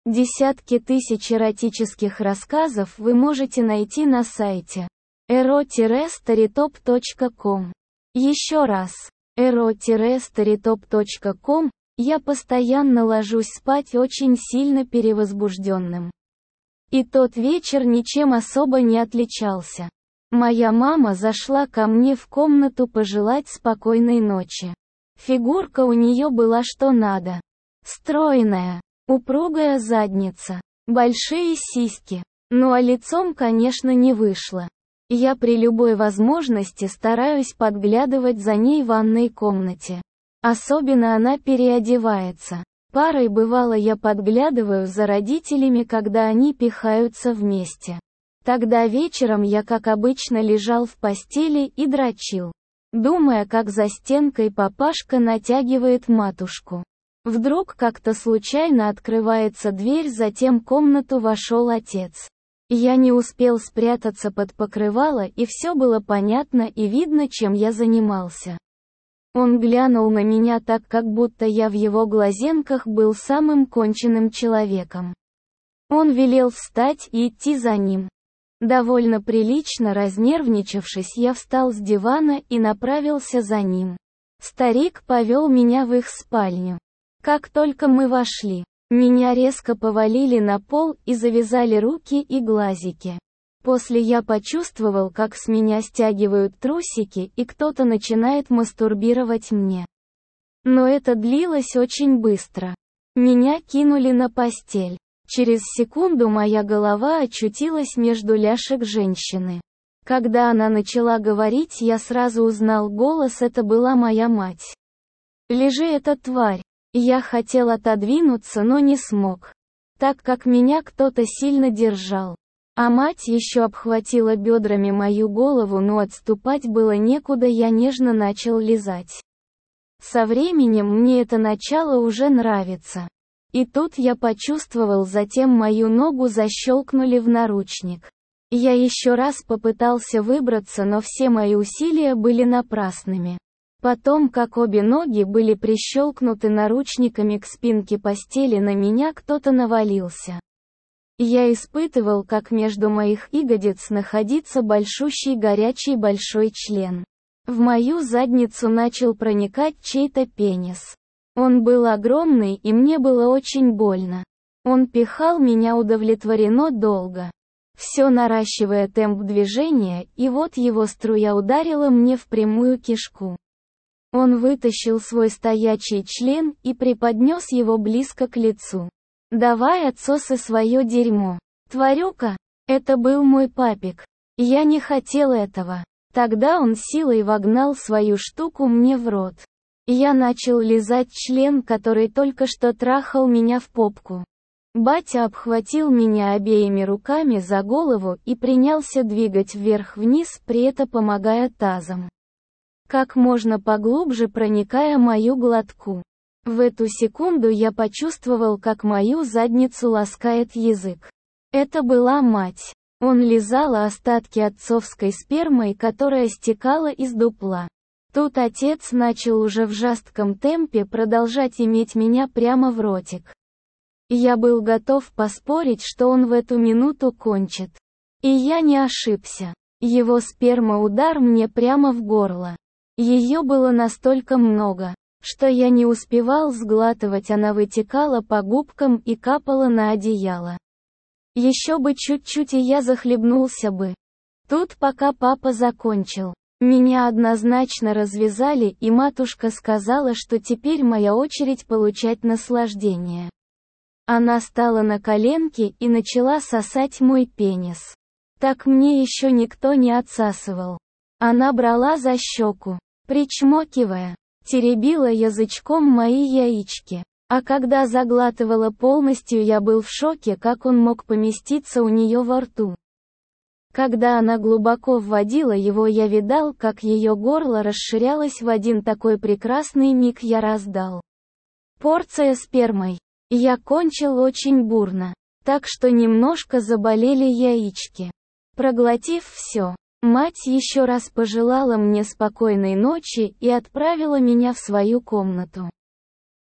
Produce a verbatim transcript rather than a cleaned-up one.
Десятки тысяч эротических рассказов вы можете найти на сайте эро старитоп точка ком. Еще раз, эро старитоп точка ком. Я постоянно ложусь спать очень сильно перевозбужденным. И тот вечер ничем особо не отличался. Моя мама зашла ко мне в комнату пожелать спокойной ночи. Фигурка у нее была что надо. Стройная, упругая задница, большие сиськи. Ну а лицом, конечно, не вышло. Я при любой возможности стараюсь подглядывать за ней в ванной комнате. Особенно она переодевается. Парой бывало я подглядываю за родителями, когда они пихаются вместе. Тогда вечером я как обычно лежал в постели и дрочил, думая, как за стенкой папашка натягивает матушку. Вдруг как-то случайно открывается дверь, затем в комнату вошел отец. Я не успел спрятаться под покрывало, и все было понятно и видно, чем я занимался. Он глянул на меня так, как будто я в его глазенках был самым конченным человеком. Он велел встать и идти за ним. Довольно прилично разнервничавшись, я встал с дивана и направился за ним. Старик повел меня в их спальню. Как только мы вошли, меня резко повалили на пол и завязали руки и глазики. После я почувствовал, как с меня стягивают трусики, и кто-то начинает мастурбировать мне. Но это длилось очень быстро. Меня кинули на постель. Через секунду моя голова очутилась между ляшек женщины. Когда она начала говорить, я сразу узнал голос, это была моя мать. «Лежи, эта тварь!» Я хотел отодвинуться, но не смог, так как меня кто-то сильно держал. А мать еще обхватила бедрами мою голову, но отступать было некуда, я нежно начал лизать. Со временем мне это начало уже нравиться. И тут я почувствовал, затем мою ногу защелкнули в наручник. Я еще раз попытался выбраться, но все мои усилия были напрасными. Потом, как обе ноги были прищелкнуты наручниками к спинке постели, на меня кто-то навалился. Я испытывал, как между моих ягодиц находится большущий горячий большой член. В мою задницу начал проникать чей-то пенис. Он был огромный, и мне было очень больно. Он пихал меня удовлетворенно долго, все наращивая темп движения, и вот его струя ударила мне в прямую кишку. Он вытащил свой стоячий член и преподнес его близко к лицу. «Давай, отсосы свое дерьмо, тварюка!» Это был мой папик. Я не хотел этого. Тогда он силой вогнал свою штуку мне в рот. Я начал лизать член, который только что трахал меня в попку. Батя обхватил меня обеими руками за голову и принялся двигать вверх-вниз, при этом помогая тазом, как можно поглубже проникая мою глотку. В эту секунду я почувствовал, как мою задницу ласкает язык. Это была мать. Он лизала остатки отцовской спермы, которая стекала из дупла. Тут отец начал уже в жестком темпе продолжать иметь меня прямо в ротик. Я был готов поспорить, что он в эту минуту кончит. И я не ошибся. Его сперма-удар мне прямо в горло. Ее было настолько много, что я не успевал сглатывать, она вытекала по губкам и капала на одеяло. Еще бы чуть-чуть, и я захлебнулся бы. Тут пока папа закончил, меня однозначно развязали, и матушка сказала, что теперь моя очередь получать наслаждение. Она стала на коленки и начала сосать мой пенис. Так мне еще никто не отсасывал. Она брала за щеку, причмокивая, теребила язычком мои яички. А когда заглатывала полностью, я был в шоке, как он мог поместиться у нее во рту. Когда она глубоко вводила его, я видал, как ее горло расширялось в один такой прекрасный миг. Я раздал порция спермой. Я кончил очень бурно, так что немножко заболели яички. Проглотив все, мать еще раз пожелала мне спокойной ночи и отправила меня в свою комнату.